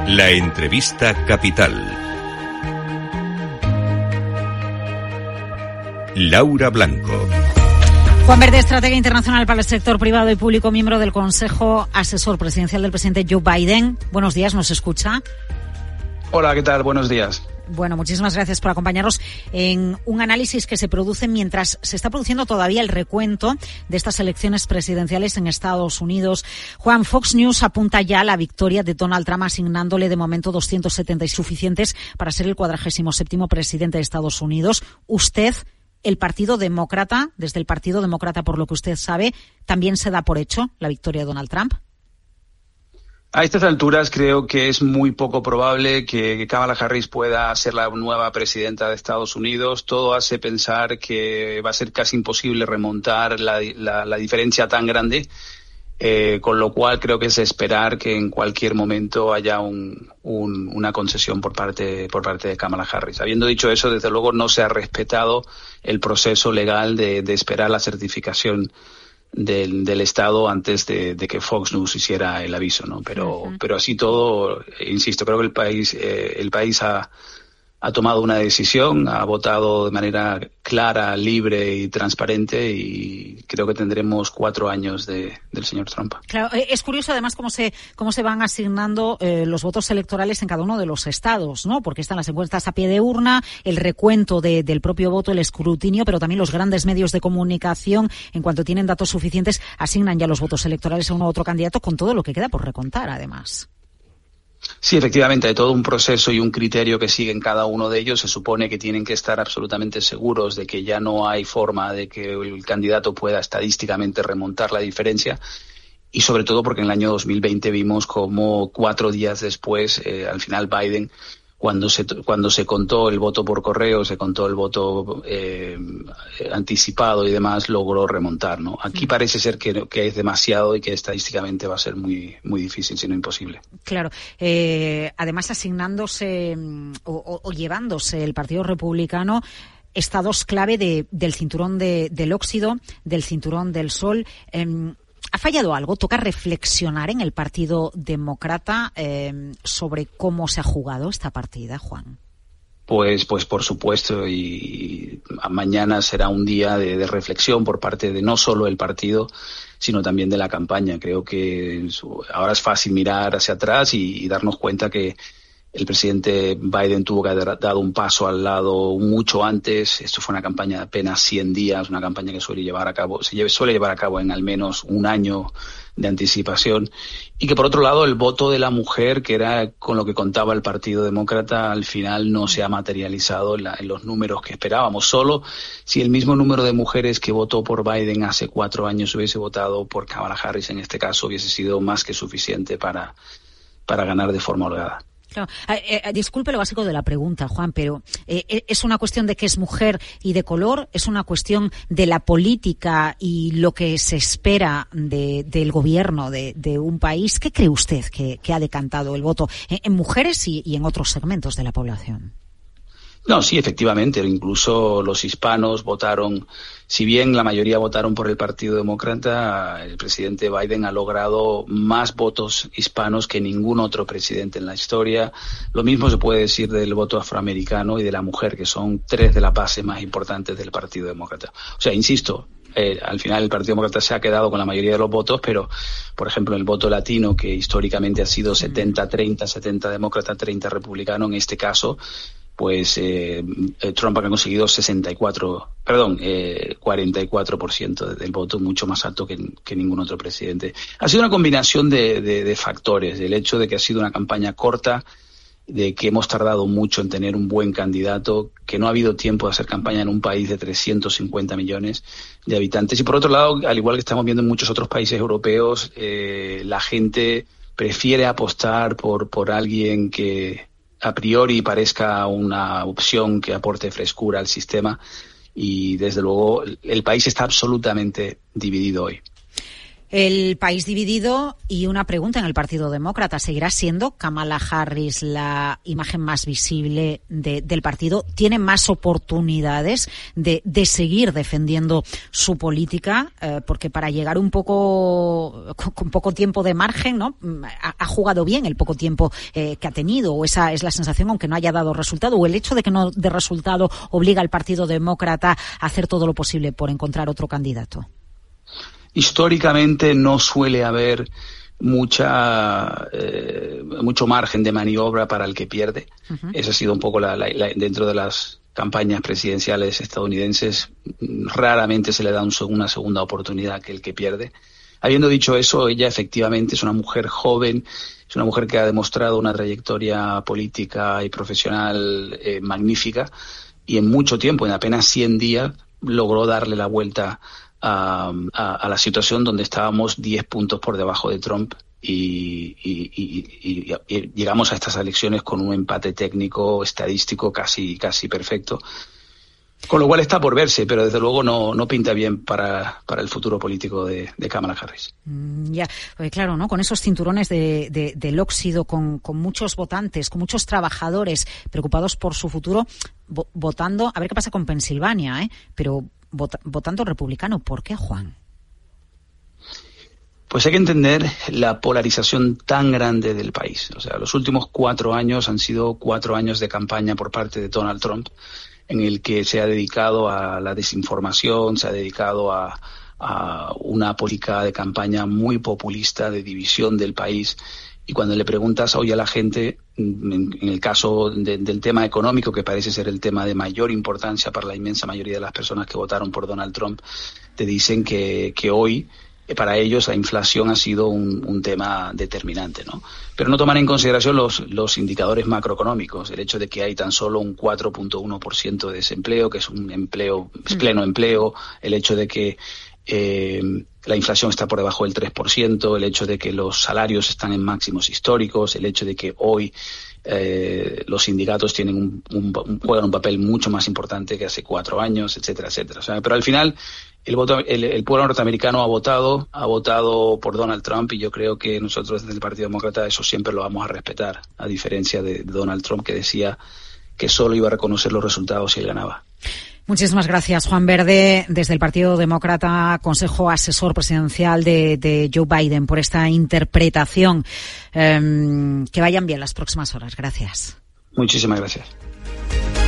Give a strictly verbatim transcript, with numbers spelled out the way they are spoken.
La entrevista capital. Laura Blanco. Juan Verde, estratega internacional para el sector privado y público, miembro del Consejo Asesor Presidencial del presidente Joe Biden. Buenos días, ¿nos escucha? Hola, ¿qué tal? Buenos días. Bueno, muchísimas gracias por acompañarnos en un análisis que se produce mientras se está produciendo todavía el recuento de estas elecciones presidenciales en Estados Unidos. Juan, Fox News apunta ya a la victoria de Donald Trump, asignándole de momento doscientos setenta y suficientes para ser el cuadragésimo séptimo presidente de Estados Unidos. Usted, el Partido Demócrata, desde el Partido Demócrata, por lo que usted sabe, ¿también se da por hecho la victoria de Donald Trump? A estas alturas creo que es muy poco probable que Kamala Harris pueda ser la nueva presidenta de Estados Unidos. Todo hace pensar que va a ser casi imposible remontar la, la, la diferencia tan grande, eh, con lo cual creo que es esperar que en cualquier momento haya un, un, una concesión por parte, por parte de Kamala Harris. Habiendo dicho eso, desde luego no se ha respetado el proceso legal de, de esperar la certificación Del, del Estado antes de, de que Fox News hiciera el aviso, ¿no? Pero, uh-huh. pero así todo, insisto, creo que el país, eh, el país ha, ha tomado una decisión, ha votado de manera clara, libre y transparente, y creo que tendremos cuatro años de, del señor Trump. Claro, es curioso además cómo se cómo se van asignando eh, los votos electorales en cada uno de los estados, ¿no? Porque están las encuestas a pie de urna, el recuento de, del propio voto, el escrutinio, pero también los grandes medios de comunicación, en cuanto tienen datos suficientes, asignan ya los votos electorales a uno u otro candidato, con todo lo que queda por recontar, además. Sí, efectivamente, hay todo un proceso y un criterio que siguen cada uno de ellos. Se supone que tienen que estar absolutamente seguros de que ya no hay forma de que el candidato pueda estadísticamente remontar la diferencia. Y sobre todo porque en el año dos mil veinte vimos como cuatro días después, eh, al final Biden, cuando se cuando se contó el voto por correo, se contó el voto eh, anticipado y demás, logró remontar, ¿no? Aquí parece ser que, que es demasiado y que estadísticamente va a ser muy muy difícil, si no imposible. Claro. Eh, además, asignándose o, o, o llevándose el Partido Republicano estados clave de, del cinturón de, del óxido, del cinturón del sol. Eh, ¿Ha fallado algo? ¿Toca reflexionar en el Partido Demócrata eh, sobre cómo se ha jugado esta partida, Juan? Pues, pues por supuesto, y mañana será un día de, de reflexión por parte de no solo el partido, sino también de la campaña. Creo que ahora es fácil mirar hacia atrás y, y darnos cuenta que el presidente Biden tuvo que haber dado un paso al lado mucho antes. Esto fue una campaña de apenas cien días, una campaña que suele llevar a cabo, se lleve, suele llevar a cabo en al menos un año de anticipación. Y que por otro lado el voto de la mujer, que era con lo que contaba el Partido Demócrata, al final no se ha materializado en, la, en los números que esperábamos. Solo si el mismo número de mujeres que votó por Biden hace cuatro años hubiese votado por Kamala Harris, en este caso, hubiese sido más que suficiente para, para ganar de forma holgada. Claro. Eh, eh, disculpe lo básico de la pregunta, Juan, pero eh, ¿es una cuestión de que es mujer y de color? ¿Es una cuestión de la política y lo que se espera de, del gobierno de, de un país? ¿Qué cree usted que, que ha decantado el voto en, en mujeres y, y en otros segmentos de la población? No, sí, efectivamente, incluso los hispanos votaron, si bien la mayoría votaron por el Partido Demócrata, el presidente Biden ha logrado más votos hispanos que ningún otro presidente en la historia. Lo mismo se puede decir del voto afroamericano y de la mujer, que son tres de las bases más importantes del Partido Demócrata. O sea, insisto, eh, al final el Partido Demócrata se ha quedado con la mayoría de los votos, pero, por ejemplo, el voto latino, que históricamente ha sido setenta treinta, setenta demócrata, treinta republicano, en este caso, pues eh, Trump ha conseguido sesenta y cuatro, perdón, eh, cuarenta y cuatro por ciento del voto, mucho más alto que, que ningún otro presidente. Ha sido una combinación de, de, de factores, el hecho de que ha sido una campaña corta, de que hemos tardado mucho en tener un buen candidato, que no ha habido tiempo de hacer campaña en un país de trescientos cincuenta millones de habitantes. Y por otro lado, al igual que estamos viendo en muchos otros países europeos, eh, la gente prefiere apostar por, por alguien que a priori parezca una opción que aporte frescura al sistema, y desde luego el país está absolutamente dividido hoy. El país dividido y una pregunta en el Partido Demócrata. ¿Seguirá siendo Kamala Harris la imagen más visible de, del partido? ¿Tiene más oportunidades de, de seguir defendiendo su política? Eh, porque para llegar un poco, con, con poco tiempo de margen, ¿no? Ha, ha jugado bien el poco tiempo eh, que ha tenido, o esa es la sensación, aunque no haya dado resultado, o el hecho de que no dé resultado obliga al Partido Demócrata a hacer todo lo posible por encontrar otro candidato. Históricamente no suele haber mucha eh, mucho margen de maniobra para el que pierde. Uh-huh. Esa ha sido un poco la, la, la, dentro de las campañas presidenciales estadounidenses, raramente se le da un, una segunda oportunidad que el que pierde. Habiendo dicho eso, ella efectivamente es una mujer joven, es una mujer que ha demostrado una trayectoria política y profesional eh, magnífica, y en mucho tiempo, en apenas cien días, logró darle la vuelta A, a, a la situación donde estábamos diez puntos por debajo de Trump y, y, y, y, y llegamos a estas elecciones con un empate técnico, estadístico casi, casi perfecto. Con lo cual está por verse, pero desde luego no, no pinta bien para, para el futuro político de, de Kamala Harris. Mm, ya, pues claro, ¿no? Con esos cinturones de, de, del óxido, con, con muchos votantes, con muchos trabajadores preocupados por su futuro, vo, votando, a ver qué pasa con Pensilvania, ¿eh? Pero vota, votando republicano. ¿Por qué, Juan? Pues hay que entender la polarización tan grande del país. O sea, los últimos cuatro años han sido cuatro años de campaña por parte de Donald Trump, en el que se ha dedicado a la desinformación, se ha dedicado a, a una política de campaña muy populista, de división del país. Y cuando le preguntas hoy a la gente, en, en el caso de, del tema económico, que parece ser el tema de mayor importancia para la inmensa mayoría de las personas que votaron por Donald Trump, te dicen que, que hoy, para ellos, la inflación ha sido un, un tema determinante, ¿no? Pero no toman en consideración los, los indicadores macroeconómicos, el hecho de que hay tan solo un cuatro punto uno por ciento de desempleo, que es un empleo, es pleno empleo, el hecho de que eh, la inflación está por debajo del tres por ciento, el hecho de que los salarios están en máximos históricos, el hecho de que hoy eh, los sindicatos tienen un, un, juegan un papel mucho más importante que hace cuatro años, etcétera, etcétera. O sea, pero al final el, voto, el, el pueblo norteamericano ha votado, ha votado por Donald Trump, y yo creo que nosotros desde el Partido Demócrata eso siempre lo vamos a respetar, a diferencia de, de Donald Trump, que decía que solo iba a reconocer los resultados si él ganaba. Muchísimas gracias, Juan Verde, desde el Partido Demócrata, consejo asesor presidencial de, de Joe Biden, por esta interpretación. Eh, que vayan bien las próximas horas. Gracias. Muchísimas gracias.